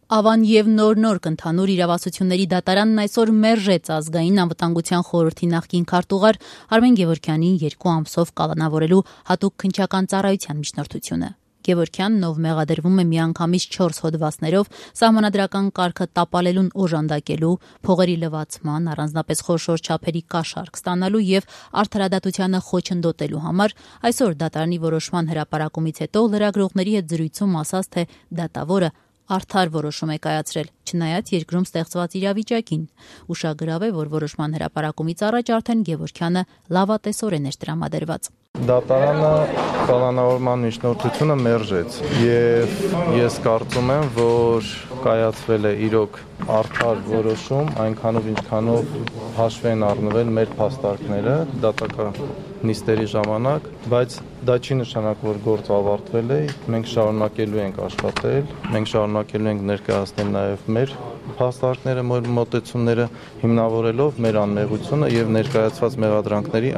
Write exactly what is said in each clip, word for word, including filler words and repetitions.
Ավան եւ նոր-նոր կընդհանուր իրավասությունների դատարանն այսօր մերժեց ազգային անվտանգության խորհրդի նախկին քարտուղար Արմեն Գևորգյանին երկու ամսով կալանավորելու հատուկ քննչական ծառայության միջնորդությունը։ Գևորգյանն, ով մեղադրվում է միանգամից չորս հոդվածներով սահմանադրական կարգը տապալելուն օժանդակելու, փողերի լվացման, առանձնապես խոշոր չափերի կաշառք ստանալու եւ արդարադատությանը խոչընդոտելու համար, այսօր դատարանի որոշման հրապարակումից հետո լրագրողների հետ զրույցում ասաց, թե դատավորը արդար որոշում է կայացրել, չնայած երկրում ստեղծված իրավիճակին։ Ուշագրավ է, որ որոշման հրապարակումից առաջ արդեն Գևորգյանը լավատեսորեն էր տրամադրված։ Դատարանը կալանավորման միջնորդությունը մերժեց եւ ես կարծում եմ, որ կայացվել է իրոք արդար որոշում, այնքանով ինչքանով հաշվի են առնվել մեր փաստարկները դատական նիստերի ժամանակ, բայց դա չի նշանակում, որ գործը ավարտվել է, մենք շարունակելու ենք աշխատել, մենք շարունակելու ենք ներկայացնել նաեւ մեր փաստարկները, մեր մոտեցումները հիմնավորելով մեր անմեղությունը եւ ներկայացված մեղադրանքների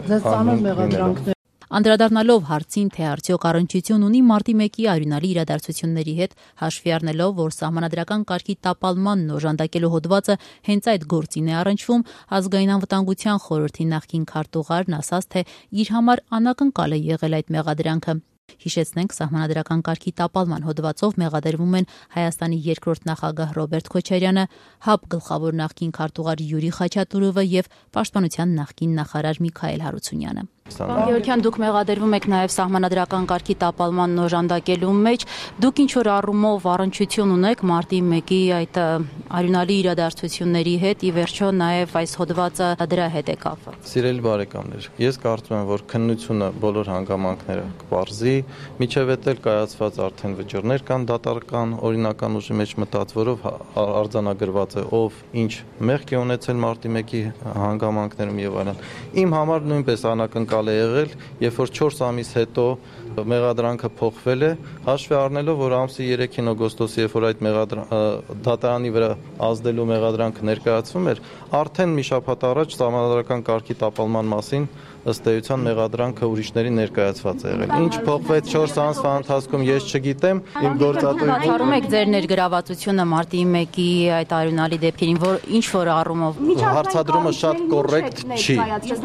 անհիմն։ Անդրադառնալով հարցին, թե արդյոք առնչություն ունի մարտի մեկի արյունալի իրադարձությունների հետ, հաշվի առնելով, որ սահմանադրական կարգի տապալմանն օժանդակելու հոդվածը հենց այդ գործին է առնչվում, ազգային անվտանգության խորհրդի նախկին քարտուղարն ասաց, թե իր համար անակնկալ է եղել այդ մեղադրանքը։ Հիշեցնենք, սահմանադրական կարգի տապալման հոդվածով մեղադրվում են Հայաստանի երկրորդ նախագահ Ռոբերտ Քոչարյանը, ՀԱՊ գլխավոր նախկին քարտուղար Յուրի Խաչատուրովը եւ Պաշտպանության նախկին նախարար Միքայել Հարությունյանը։ Պարոն Գևորգյան, դուք մեղադրվում եք նաև սահմանադրական կարգի տապալման օժանդակելու մեջ, դուք ինչ որ առումով առնչություն ունեք մարտի մեկի այդ արյունալի իրադարձությունների հետ, ի վերջո նաև այս հոդվածը դրա հետ է կապված։ Սիրելի բարեկամներ, ես կարծում եմ, որ քննությունը բոլոր հանգամանքները կպարզի, միջև էլ կայացված արդեն վճռներ կան դատական օրինական ուժի մեջ մտած, որով արձանագրված է ով ինչ մեղք է ունեցել մարտի մեկի հանգամանքներում եւ այլն։ Իմ համար նույնպես անակնկալ է եղել, երբ որ չորս ամիս հետո մեղադրանքը փոխվել է, հաշվի առնելով, որ ամսի երեքին օգոստոսի, երբ որ այդ դատարանի վրա ազդելու մեղադրանքը ներկայացվում էր, արդեն մի շաբաթ առաջ սահմանադրական կարգի տապալման մասին ըստ էության մեղադրանքը ուրիշների ներկայացված է եղել։ Ինչ փոխվեց չորս ամսվա ընթացքում, ես չգիտեմ, իմ գործատուի Հարում եք ձեր ներգրավվածությունը մարտի մեկի այդ արյունալի դեպքերին, որ ինչ որ առումով հարցադրումը շատ կոռեկտ չի,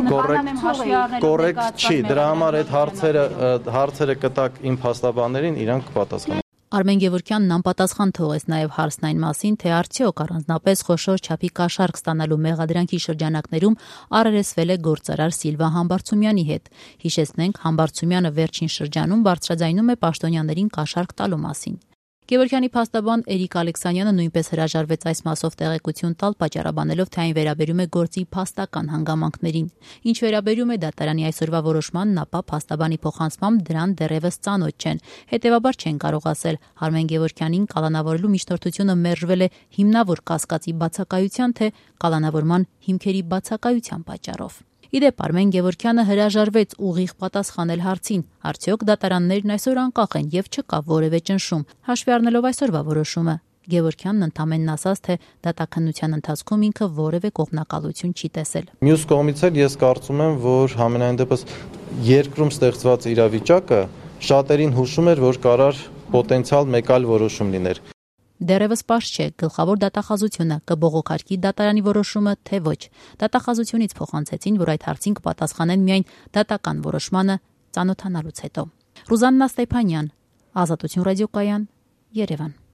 կոռեկտ կոռեկտ չի, դրա համար այդ հարցերը հարցերը կտակ իմ փաստաբաններին, իրանք կպատասխանեն։ Արմեն Գևորգյանն անպատասխան թողեց նաև հարցն այն մասին, թե արդյոք առանձնապես խոշոր չափի կաշառք ստանալու մեղադրանքի շրջանակներում առերեսվել է գործարար Սիլվա Համբարձումյանի հետ։ Հիշեցնենք, Համբարձումյանը վերջին շրջանում բարձրաձայնում է պաշտոնյաներին կաշառք տալու մասին։ Գևորգյանի փաստաբան Էրիկ Ալեքսանյանը նույնպես հրաժարվեց այս մասով տեղեկություն տալ, պատճառաբանելով, թե այն վերաբերում է գործի փաստական հանգամանքներին։ Ինչ վերաբերում է դատարանի այսօրվա որոշմանն, ապա փաստաբանի փոխանցմամբ դրան դեռևս ծանոթ չեն։ Հետևաբար չեն կարող ասել Արմեն Գևորգյանին կալանավորելու միջնորդությունը մերժվել է հիմնավոր կասկածի բացակայության, թե կալանավորման հիմքերի բացակայության պատճառով։ Իդեպ Արմեն Գևորգյանը հրաժարվեց ուղիղ պատասխանել հարցին, արդյոք դատարաններն այսօր անկախ են եւ չկա որևէ ճնշում, հաշվի առնելով այսօրվա որոշումը։ Գևորգյանն ընդամենն ասաց, թե դատաքննության ընթացքում ինքը որևէ կողմնակալություն չի տեսել։ Մյուս կողմից էլ ես կարծում եմ, որ համենայն դեպս երկրում ստեղծված իրավիճակը շատերին հուշում էր, որ կարար պոտենցիալ մեկ այլ որոշում լիներ։ Դեռևս պարզ չէ գլխավոր դատախազությունը կբողոքարկի դատարանի որոշումը, թե ոչ։ Դատախազությունից փոխանցեցին, որ այդ հարցին կպատասխանեն միայն դատական որոշմանը ծանոթանալուց հետո։ Ռուզաննա Ստեփանյան, Ազատություն ռադիոկայան, Երևան։